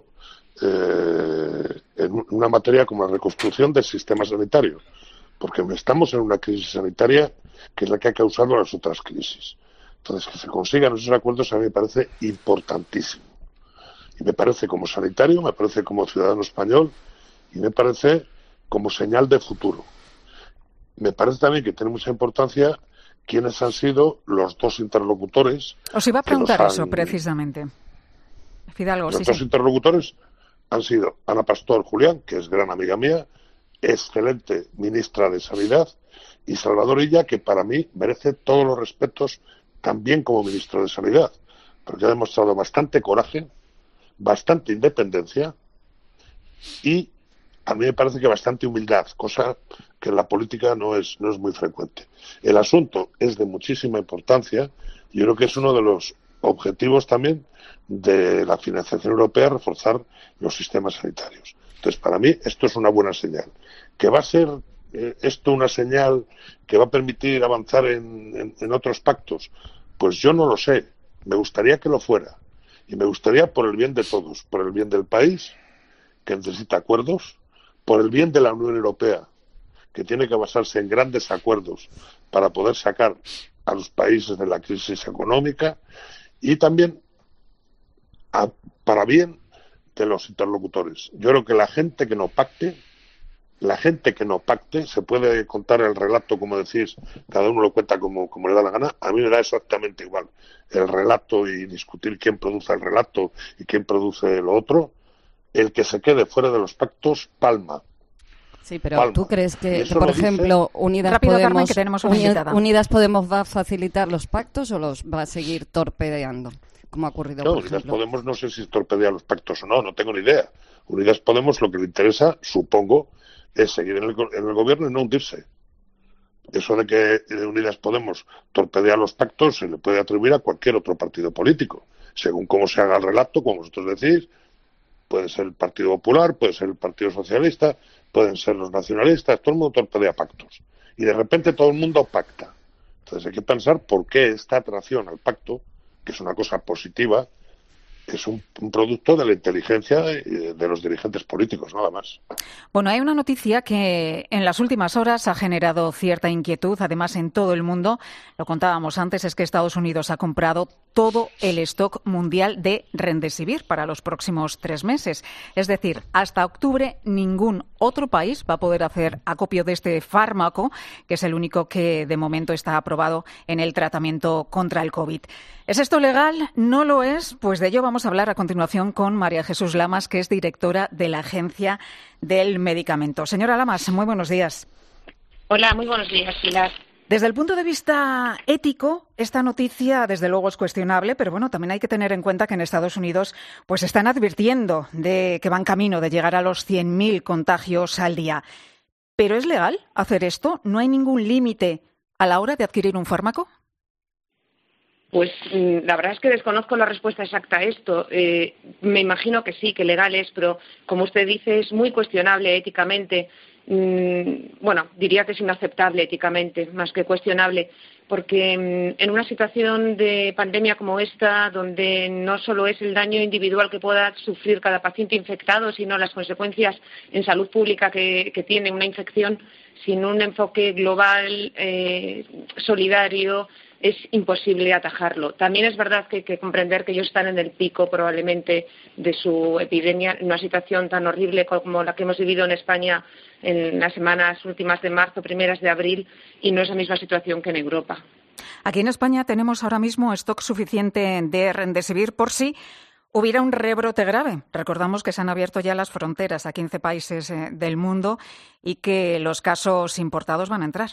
en una materia como la reconstrucción del sistema sanitario, porque estamos en una crisis sanitaria que es la que ha causado las otras crisis. Entonces, que se consigan esos acuerdos a mí me parece importantísimo. Y me parece como sanitario, me parece como ciudadano español, y me parece como señal de futuro. Me parece también que tiene mucha importancia quiénes han sido los dos interlocutores. Os iba a preguntar eso, precisamente. Fidalgo, los dos interlocutores han sido Ana Pastor Julián, que es gran amiga mía, excelente ministra de Sanidad, y Salvador Illa, que para mí merece todos los respetos también como ministro de Sanidad, porque ha demostrado bastante coraje, bastante independencia y a mí me parece que bastante humildad, cosa que en la política no es muy frecuente. El asunto es de muchísima importancia y yo creo que es uno de los objetivos también de la financiación europea, reforzar los sistemas sanitarios. Entonces, para mí, esto es una buena señal. ¿Que va a ser esto una señal que va a permitir avanzar en otros pactos? Pues yo no lo sé. Me gustaría que lo fuera. Y me gustaría por el bien de todos, por el bien del país, que necesita acuerdos, por el bien de la Unión Europea, que tiene que basarse en grandes acuerdos para poder sacar a los países de la crisis económica, y también para bien de los interlocutores. Yo creo que la gente que no pacte, se puede contar el relato, como decís, cada uno lo cuenta como le da la gana. A mí me da exactamente igual el relato y discutir quién produce el relato y quién produce lo otro. El que se quede fuera de los pactos, palma. Sí, pero ¿tú crees que por ejemplo, Unidas Podemos va a facilitar los pactos o los va a seguir torpedeando, como ha ocurrido, por ejemplo? Unidas Podemos no sé si torpedea los pactos o no tengo ni idea. Unidas Podemos lo que le interesa, supongo, es seguir en el gobierno y no hundirse. Eso de que Unidas Podemos torpedea los pactos se le puede atribuir a cualquier otro partido político, según cómo se haga el relato, como vosotros decís. Puede ser el Partido Popular, puede ser el Partido Socialista, pueden ser los nacionalistas, todo el mundo torpedea pactos. Y de repente todo el mundo pacta. Entonces hay que pensar por qué esta atracción al pacto, que es una cosa positiva, es un producto de la inteligencia de los dirigentes políticos, nada más. Bueno, hay una noticia que en las últimas horas ha generado cierta inquietud, además en todo el mundo. Lo contábamos antes, es que Estados Unidos ha comprado todo el stock mundial de Remdesivir para los próximos 3 meses. Es decir, hasta octubre ningún otro país va a poder hacer acopio de este fármaco, que es el único que de momento está aprobado en el tratamiento contra el COVID. ¿Es esto legal? ¿No lo es? Pues de ello vamos a hablar a continuación con María Jesús Lamas, que es directora de la Agencia del Medicamento. Señora Lamas, muy buenos días. Hola, muy buenos días, Pilar. Desde el punto de vista ético, esta noticia desde luego es cuestionable, pero bueno, también hay que tener en cuenta que en Estados Unidos pues están advirtiendo de que van camino de llegar a los 100.000 contagios al día. ¿Pero es legal hacer esto? ¿No hay ningún límite a la hora de adquirir un fármaco? Pues la verdad es que desconozco la respuesta exacta a esto. Me imagino que sí, que legal es, pero como usted dice, es muy cuestionable éticamente. Bueno, diría que es inaceptable éticamente, más que cuestionable, porque en una situación de pandemia como esta, donde no solo es el daño individual que pueda sufrir cada paciente infectado, sino las consecuencias en salud pública que tiene una infección, sin un enfoque global, solidario, es imposible atajarlo. También es verdad que hay que comprender que ellos están en el pico probablemente de su epidemia, en una situación tan horrible como la que hemos vivido en España en las semanas últimas de marzo, primeras de abril, y no es la misma situación que en Europa. Aquí en España tenemos ahora mismo stock suficiente de Remdesivir por si hubiera un rebrote grave. Recordamos que se han abierto ya las fronteras a 15 países del mundo y que los casos importados van a entrar.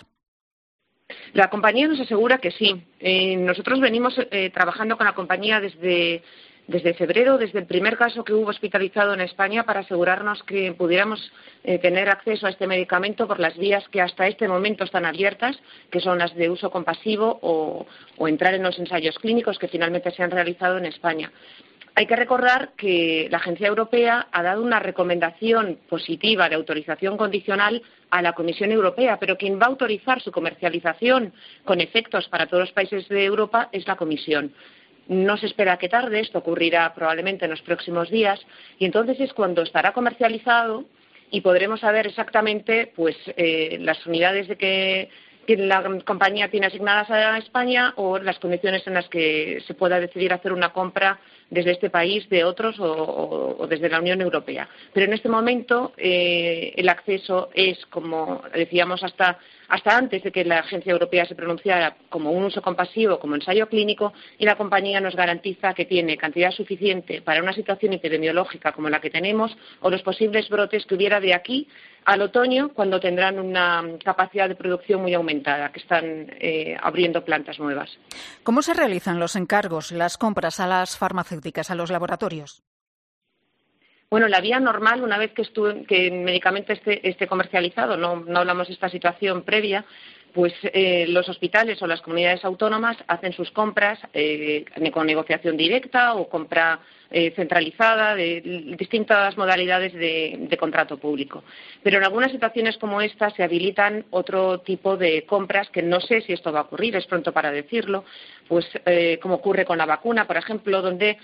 La compañía nos asegura que sí. Nosotros venimos trabajando con la compañía desde febrero, desde el primer caso que hubo hospitalizado en España, para asegurarnos que pudiéramos tener acceso a este medicamento por las vías que hasta este momento están abiertas, que son las de uso compasivo o entrar en los ensayos clínicos que finalmente se han realizado en España. Hay que recordar que la Agencia Europea ha dado una recomendación positiva de autorización condicional a la Comisión Europea, pero quien va a autorizar su comercialización con efectos para todos los países de Europa es la Comisión. No se espera que tarde, esto ocurrirá probablemente en los próximos días, y entonces es cuando estará comercializado y podremos saber exactamente pues las unidades que la compañía tiene asignadas a España o las condiciones en las que se pueda decidir hacer una compra desde este país, de otros o desde la Unión Europea. Pero en este momento el acceso es, como decíamos, hasta antes de que la Agencia Europea se pronunciara como un uso compasivo, como ensayo clínico, y la compañía nos garantiza que tiene cantidad suficiente para una situación epidemiológica como la que tenemos o los posibles brotes que hubiera de aquí al otoño, cuando tendrán una capacidad de producción muy aumentada, que están abriendo plantas nuevas. ¿Cómo se realizan los encargos, las compras a las farmacéuticas, a los laboratorios? Bueno, la vía normal, una vez que el medicamento esté comercializado, no hablamos de esta situación previa, pues los hospitales o las comunidades autónomas hacen sus compras con negociación directa o compra centralizada, de distintas modalidades de contrato público. Pero en algunas situaciones como esta se habilitan otro tipo de compras que no sé si esto va a ocurrir, es pronto para decirlo, pues como ocurre con la vacuna, por ejemplo, donde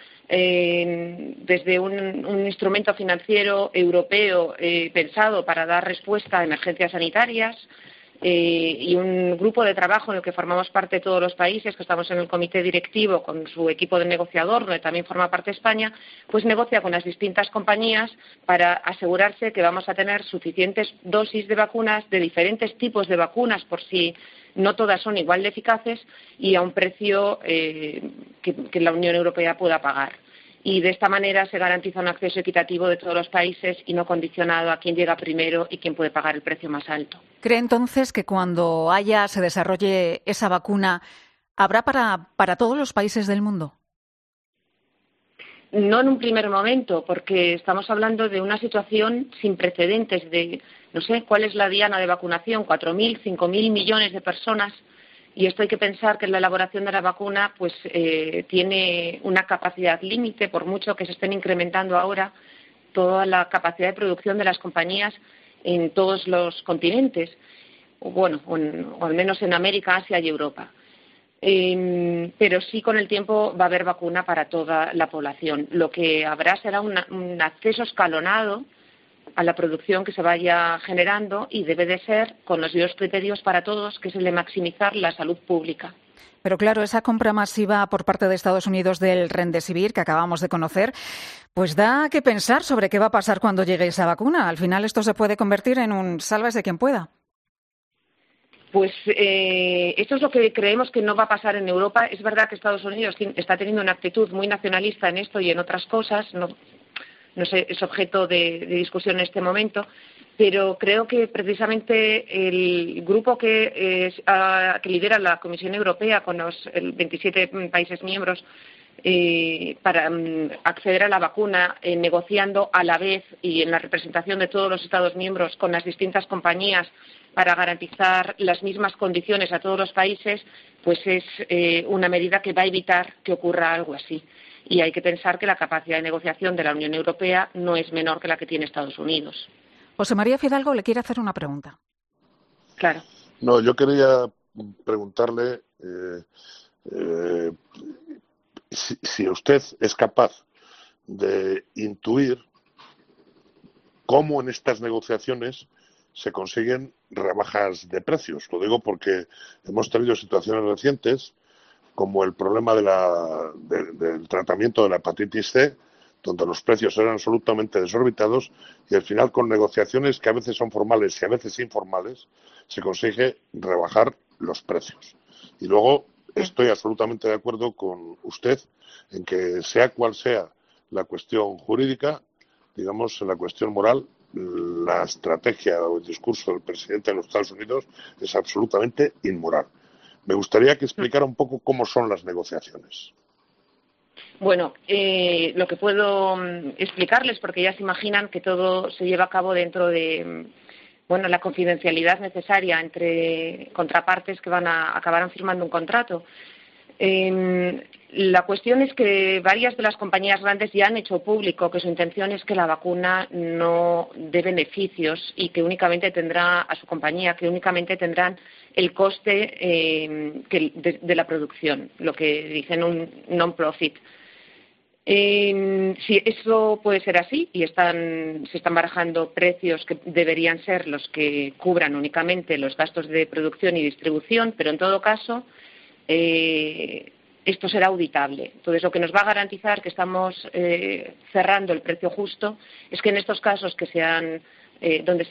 desde un instrumento financiero europeo pensado para dar respuesta a emergencias sanitarias, y un grupo de trabajo en el que formamos parte todos los países, que estamos en el comité directivo con su equipo de negociador, donde también forma parte España, pues negocia con las distintas compañías para asegurarse que vamos a tener suficientes dosis de vacunas, de diferentes tipos de vacunas, por si no todas son igual de eficaces, y a un precio que la Unión Europea pueda pagar. Y de esta manera se garantiza un acceso equitativo de todos los países y no condicionado a quién llega primero y quién puede pagar el precio más alto. ¿Cree entonces que cuando se desarrolle esa vacuna, habrá para todos los países del mundo? No en un primer momento, porque estamos hablando de una situación sin precedentes de, no sé, ¿cuál es la diana de vacunación? 4.000, 5.000 millones de personas. Y esto hay que pensar que la elaboración de la vacuna pues tiene una capacidad límite, por mucho que se estén incrementando ahora toda la capacidad de producción de las compañías en todos los continentes, o al menos en América, Asia y Europa. Pero sí, con el tiempo va a haber vacuna para toda la población. Lo que habrá será un acceso escalonado a la producción que se vaya generando, y debe de ser con los mismos criterios para todos, que es el de maximizar la salud pública. Pero claro, esa compra masiva por parte de Estados Unidos del Remdesivir que acabamos de conocer, pues da que pensar sobre qué va a pasar cuando llegue esa vacuna. Al final esto se puede convertir en un sálvese quien pueda. Pues esto es lo que creemos que no va a pasar en Europa. Es verdad que Estados Unidos está teniendo una actitud muy nacionalista en esto y en otras cosas, no sé, es objeto de discusión en este momento, pero creo que precisamente el grupo que lidera la Comisión Europea con los 27 países miembros para acceder a la vacuna, negociando a la vez y en la representación de todos los Estados miembros con las distintas compañías para garantizar las mismas condiciones a todos los países, pues es una medida que va a evitar que ocurra algo así. Y hay que pensar que la capacidad de negociación de la Unión Europea no es menor que la que tiene Estados Unidos. José María Fidalgo le quiere hacer una pregunta. Claro. No, yo quería preguntarle si usted es capaz de intuir cómo en estas negociaciones se consiguen rebajas de precios. Lo digo porque hemos tenido situaciones recientes como el problema del tratamiento de la hepatitis C, donde los precios eran absolutamente desorbitados, y al final, con negociaciones que a veces son formales y a veces informales, se consigue rebajar los precios. Y luego estoy absolutamente de acuerdo con usted en que, sea cual sea la cuestión jurídica, digamos, en la cuestión moral, la estrategia o el discurso del presidente de los Estados Unidos es absolutamente inmoral. Me gustaría que explicara un poco cómo son las negociaciones. Bueno, lo que puedo explicarles, porque ya se imaginan que todo se lleva a cabo dentro de la confidencialidad necesaria entre contrapartes que acabarán firmando un contrato. La cuestión es que varias de las compañías grandes ya han hecho público que su intención es que la vacuna no dé beneficios y que únicamente tendrá a su compañía, que únicamente tendrán el coste de la producción, lo que dicen un non-profit. Si eso puede ser así y se están barajando precios que deberían ser los que cubran únicamente los gastos de producción y distribución, pero en todo caso esto será auditable. Entonces, lo que nos va a garantizar que estamos cerrando el precio justo es que en estos casos que sean donde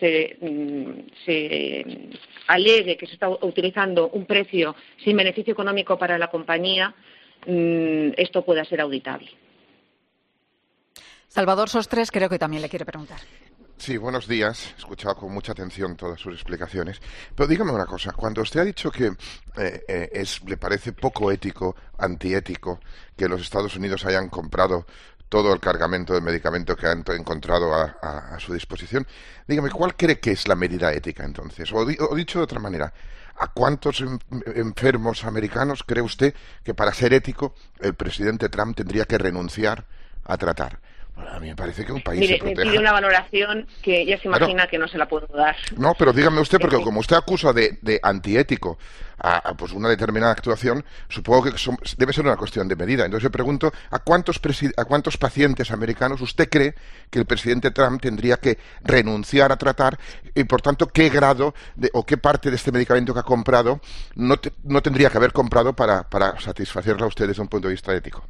se alegue que se está utilizando un precio sin beneficio económico para la compañía, esto pueda ser auditable. Salvador Sostres creo que también le quiere preguntar. Sí, buenos días. He escuchado con mucha atención todas sus explicaciones. Pero dígame una cosa. Cuando usted ha dicho que le parece poco ético, antiético, que los Estados Unidos hayan comprado todo el cargamento de medicamento que han encontrado a su disposición, dígame, ¿cuál cree que es la medida ética entonces? O dicho de otra manera, ¿a cuántos enfermos americanos cree usted que para ser ético el presidente Trump tendría que renunciar a tratar? Bueno, a mí me parece que un país se proteja. Me pide una valoración que ya se imagina que no se la puedo dar. No, pero dígame usted, porque como usted acusa de antiético a pues una determinada actuación, supongo que debe ser una cuestión de medida. Entonces le pregunto, ¿a cuántos pacientes americanos usted cree que el presidente Trump tendría que renunciar a tratar y, por tanto, qué grado o qué parte de este medicamento que ha comprado no tendría que haber comprado para satisfacerla a usted desde un punto de vista ético?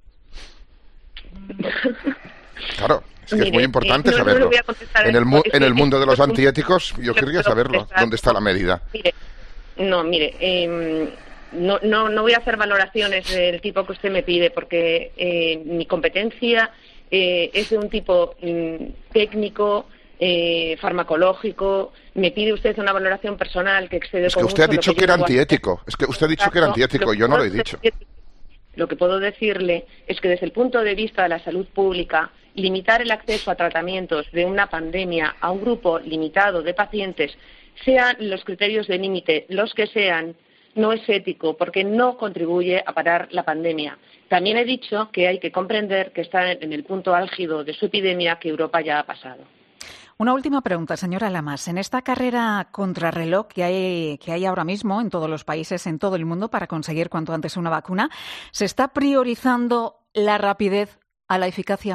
Claro, es que es muy importante saberlo. En el mundo de los antiéticos, yo querría saberlo, dónde está la medida. No voy a hacer valoraciones del tipo que usted me pide, porque mi competencia es de un tipo técnico, farmacológico. Me pide usted una valoración personal que excede. Es que usted ha dicho que era antiético. Es que usted ha dicho que era antiético y yo no lo he dicho. Lo que puedo decirle es que desde el punto de vista de la salud pública, limitar el acceso a tratamientos de una pandemia a un grupo limitado de pacientes, sean los criterios de límite los que sean, no es ético porque no contribuye a parar la pandemia. También he dicho que hay que comprender que está en el punto álgido de su epidemia que Europa ya ha pasado. Una última pregunta, señora Lamas. En esta carrera contrarreloj que hay ahora mismo en todos los países, en todo el mundo, para conseguir cuanto antes una vacuna, ¿se está priorizando la rapidez a la eficacia?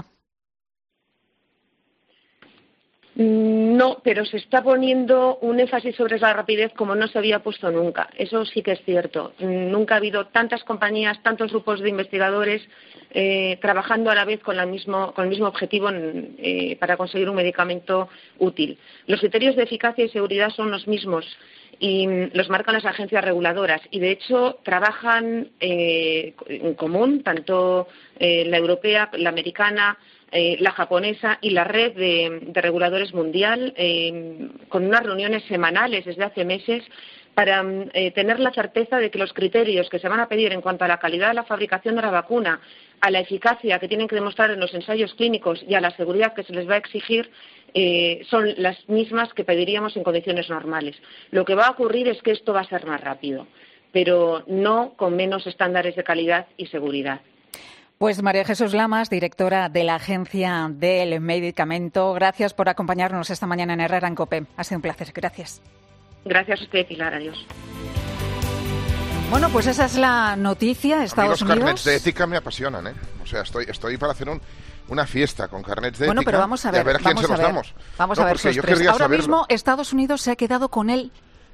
No, pero se está poniendo un énfasis sobre la rapidez como no se había puesto nunca. Eso sí que es cierto. Nunca ha habido tantas compañías, tantos grupos de investigadores trabajando a la vez con el mismo objetivo para conseguir un medicamento útil. Los criterios de eficacia y seguridad son los mismos y los marcan las agencias reguladoras y, de hecho, trabajan en común, tanto la europea, la americana, la japonesa y la red de reguladores mundial, con unas reuniones semanales desde hace meses para tener la certeza de que los criterios que se van a pedir en cuanto a la calidad de la fabricación de la vacuna, a la eficacia que tienen que demostrar en los ensayos clínicos y a la seguridad que se les va a exigir son las mismas que pediríamos en condiciones normales. Lo que va a ocurrir es que esto va a ser más rápido, pero no con menos estándares de calidad y seguridad. Pues María Jesús Lamas, directora de la Agencia del Medicamento, gracias por acompañarnos esta mañana en Herrera en COPE. Ha sido un placer. Gracias. Gracias a usted, Pilar. Adiós. Bueno, pues esa es la noticia. Estados Unidos. Los carnets de ética me apasionan, ¿eh? O sea, estoy para hacer una fiesta con carnets de ética. Bueno, pero vamos a ver. A quién se los damos. Vamos a ver, Sostres. Ahora mismo Estados Unidos se ha quedado con el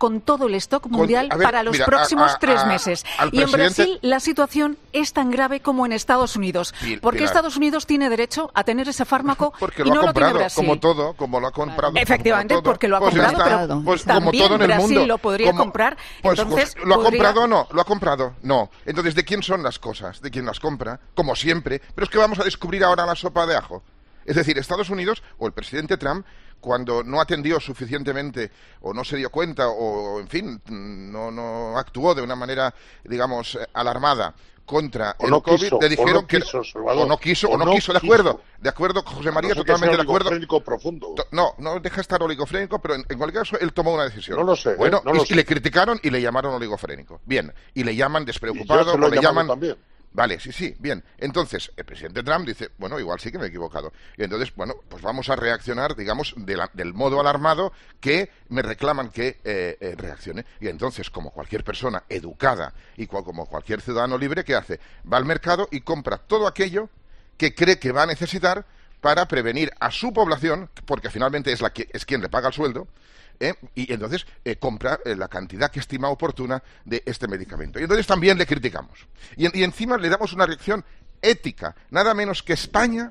con todo el stock mundial para los próximos 3 meses. Y en Brasil la situación es tan grave como en Estados Unidos. Porque Estados Unidos tiene derecho a tener ese fármaco y no lo tiene Brasil. Como lo ha comprado. Efectivamente, porque lo ha comprado, pero pues también como todo en el Brasil mundo. lo podría comprar. Entonces, ¿lo ha comprado o no? ¿Lo ha comprado? No. Entonces, ¿de quién son las cosas? ¿De quién las compra? Como siempre. Pero es que vamos a descubrir ahora la sopa de ajo. Es decir, Estados Unidos o el presidente Trump, cuando no atendió suficientemente o no se dio cuenta o en fin, no actuó de una manera, digamos, alarmada contra el COVID, le dijeron que o no quiso, de acuerdo, José María, totalmente de acuerdo. Profundo. No deja estar oligofrénico, pero en cualquier caso él tomó una decisión. No lo sé. Bueno, y le criticaron y le llamaron oligofrénico. Bien, y le llaman despreocupado, o le llaman también. Vale, sí, bien. Entonces, el presidente Trump dice, bueno, igual sí que me he equivocado. Y entonces, bueno, pues vamos a reaccionar, digamos, del modo alarmado que me reclaman que reaccione. Y entonces, como cualquier persona educada y como cualquier ciudadano libre, ¿qué hace? Va al mercado y compra todo aquello que cree que va a necesitar para prevenir a su población, porque finalmente es quien le paga el sueldo, y entonces compra la cantidad que estima oportuna de este medicamento. Y entonces también le criticamos. Y encima le damos una reacción ética. Nada menos que España,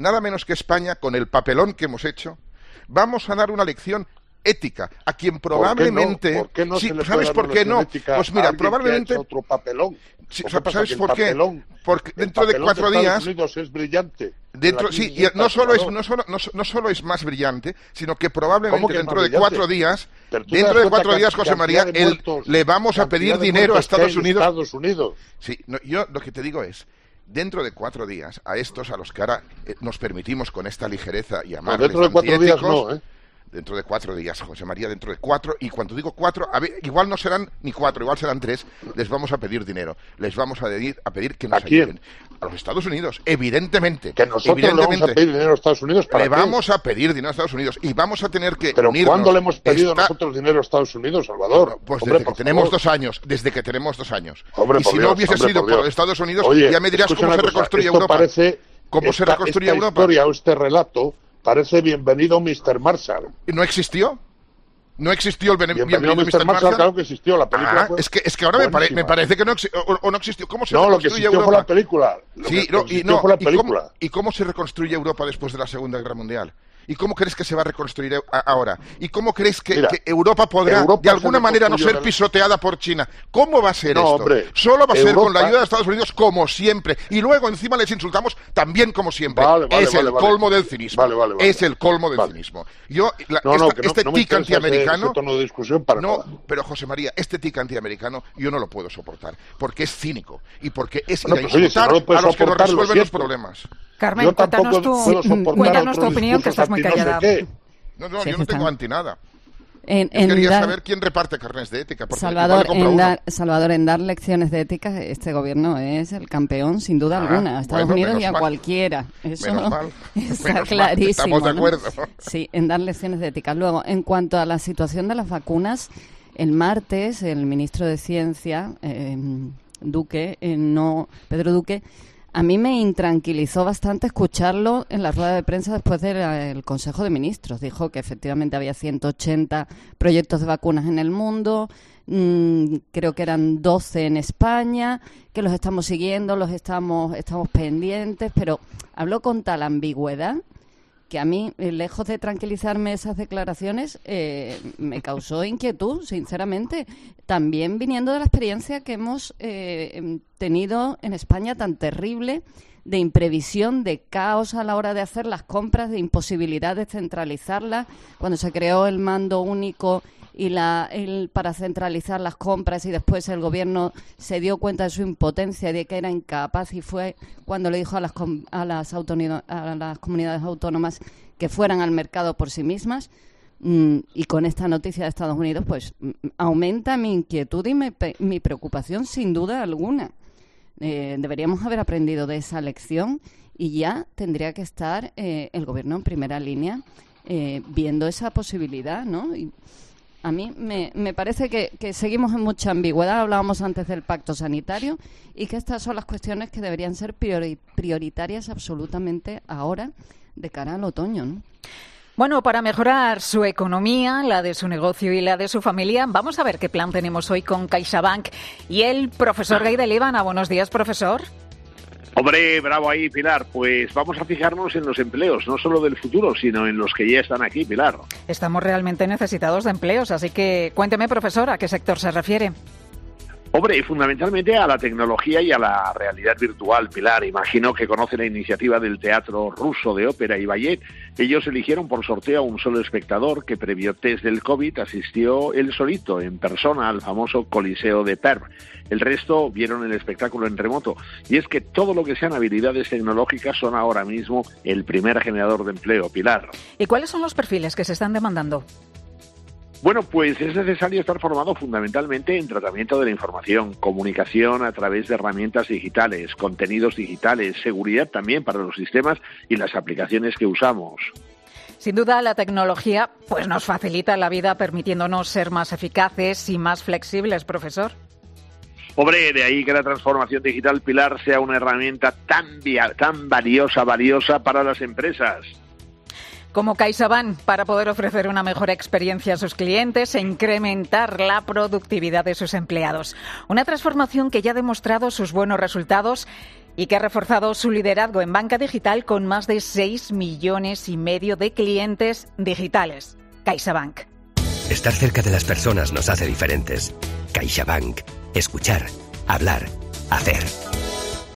con el papelón que hemos hecho, vamos a dar una lección ética a quien probablemente... ¿Por qué no sí, se le ¿sabes por qué no? Pues mira, probablemente... otro papelón. Sí, ¿sabes por qué? Porque dentro de 4 días... Estados Unidos es brillante. Sí, no solo es más brillante, sino que probablemente dentro de 4 días, José María, le vamos a pedir dinero a Estados Unidos. Sí, yo lo que te digo es, dentro de 4 días, a estos a los que ahora nos permitimos con esta ligereza llamarles dentro de 4 días no, Dentro de 4 días, José María, dentro de 4, y cuando digo 4, igual no serán ni 4, igual serán 3, les vamos a pedir dinero, les vamos a pedir que nos ayuden. A los Estados Unidos, evidentemente. Que nosotros le vamos a pedir dinero a Estados Unidos para Le vamos a pedir dinero a Estados Unidos y vamos a tener que Pero unirnos. ¿cuándo le hemos pedido nosotros dinero a Estados Unidos, Salvador? Pues desde que tenemos 2 años, y si no hubiese sido por Estados Unidos, ya me dirás cómo se reconstruye Europa. ¿Cómo se reconstruye Europa? Esta historia o este relato parece Bienvenido Mr. Marshall. ¿No existió? ¿No existió el Bienvenido Mr. Marshall? Claro que existió, la película fue es que ahora me parece que no existió, o no existió. ¿Cómo se reconstruye lo que existió Europa? Fue la película. Fue la película. ¿Y cómo se reconstruye Europa después de la Segunda Guerra Mundial? ¿Y cómo crees que se va a reconstruir ahora? ¿Y cómo crees que Europa podrá, de alguna manera, no ser pisoteada por China? ¿Cómo va a ser esto? Hombre, solo va a ser con la ayuda de Estados Unidos, como siempre. Y luego, encima, les insultamos también como siempre. Es el colmo del cinismo. Es el colmo del cinismo. Este tic antiamericano... pero José María, este tic antiamericano yo no lo puedo soportar. Porque es cínico. Y porque es ir a insultar a los que nos resuelven los problemas. Carmen, cuéntanos tu opinión, que estás muy callada. Yo no tengo anti nada. Quería saber quién reparte carnes de ética. Salvador, en dar lecciones de ética, este gobierno es el campeón, sin duda alguna, a Estados Unidos y a cualquiera. Eso está clarísimo. Estamos de acuerdo. ¿No? Sí, en dar lecciones de ética. Luego, en cuanto a la situación de las vacunas, el martes el ministro de Ciencia, Pedro Duque, a mí me intranquilizó bastante escucharlo en la rueda de prensa después del Consejo de Ministros. Dijo que efectivamente había 180 proyectos de vacunas en el mundo, creo que eran 12 en España, que los estamos siguiendo, estamos pendientes, pero habló con tal ambigüedad que a mí, lejos de tranquilizarme esas declaraciones, me causó inquietud, sinceramente. También viniendo de la experiencia que hemos tenido en España tan terrible de imprevisión, de caos a la hora de hacer las compras, de imposibilidad de centralizarlas, cuando se creó el mando único y para centralizar las compras, y después el gobierno se dio cuenta de su impotencia, de que era incapaz, y fue cuando le dijo a las comunidades autónomas que fueran al mercado por sí mismas. Y con esta noticia de Estados Unidos, pues aumenta mi inquietud y mi preocupación sin duda alguna. Deberíamos haber aprendido de esa lección y ya tendría que estar el gobierno en primera línea viendo esa posibilidad, ¿no? Y a mí me parece que seguimos en mucha ambigüedad. Hablábamos antes del pacto sanitario y que estas son las cuestiones que deberían ser prioritarias absolutamente ahora de cara al otoño, ¿no? Bueno, para mejorar su economía, la de su negocio y la de su familia, vamos a ver qué plan tenemos hoy con CaixaBank y el profesor Gay de Líbana. Buenos días, profesor. Hombre, bravo ahí, Pilar. Pues vamos a fijarnos en los empleos, no solo del futuro, sino en los que ya están aquí, Pilar. Estamos realmente necesitados de empleos, así que cuénteme, profesor, ¿a qué sector se refiere? Hombre, fundamentalmente a la tecnología y a la realidad virtual, Pilar. Imagino que conoce la iniciativa del Teatro Ruso de Ópera y Ballet. Ellos eligieron por sorteo a un solo espectador que, previo test del COVID, asistió él solito, en persona, al famoso Coliseo de Perm. El resto vieron el espectáculo en remoto. Y es que todo lo que sean habilidades tecnológicas son ahora mismo el primer generador de empleo, Pilar. ¿Y cuáles son los perfiles que se están demandando? Bueno, pues es necesario estar formado fundamentalmente en tratamiento de la información, comunicación a través de herramientas digitales, contenidos digitales, seguridad también para los sistemas y las aplicaciones que usamos. Sin duda, la tecnología pues nos facilita la vida, permitiéndonos ser más eficaces y más flexibles, profesor. Hombre, de ahí que la transformación digital, Pilar, sea una herramienta tan valiosa para las empresas. Como CaixaBank, para poder ofrecer una mejor experiencia a sus clientes e incrementar la productividad de sus empleados. Una transformación que ya ha demostrado sus buenos resultados y que ha reforzado su liderazgo en banca digital con más de 6,5 millones de clientes digitales. CaixaBank. Estar cerca de las personas nos hace diferentes. CaixaBank. Escuchar, hablar, hacer.